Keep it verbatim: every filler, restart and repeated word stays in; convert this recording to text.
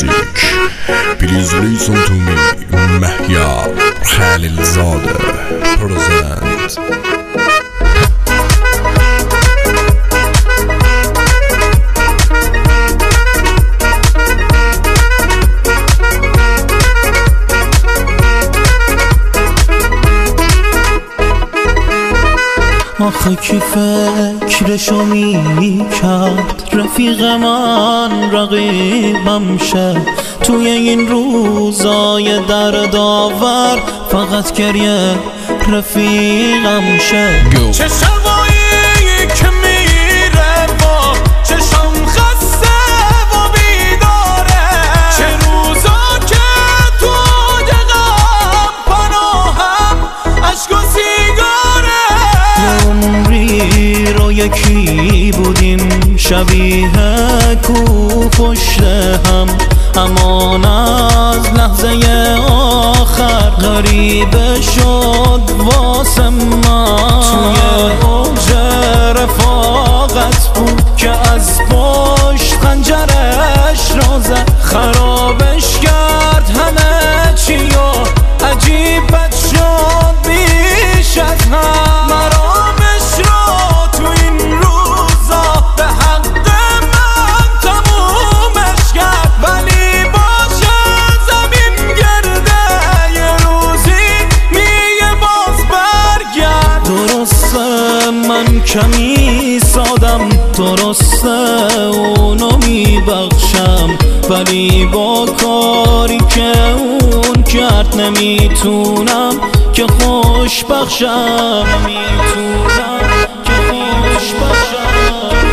music. Please listen to me. Mahyar Khalilzadeh present. آخه کی فکرشو میکرد رفیق من رقیبم شه توی این روزای دردآور فقط گریه رفیقم شه. چه شبایی که میره با چشم خسته و بیداره، چه روزا که تو دقم پناهم عشق و سیگاره. عمری رو یکی بودیم شبیه کو پشت هم، امان از لحظه آخر غریبه شد واسه من. توی اوج رفاقت بود که از پشت خنجرش رو زد، خرابش کرد همه چی و عجیبت شد بیش از هم. کمی سادم درسته اونو میبخشم، ولی با کاری که اون کرد نمیتونم که خوش بخشم، نمیتونم که خوش بخشم.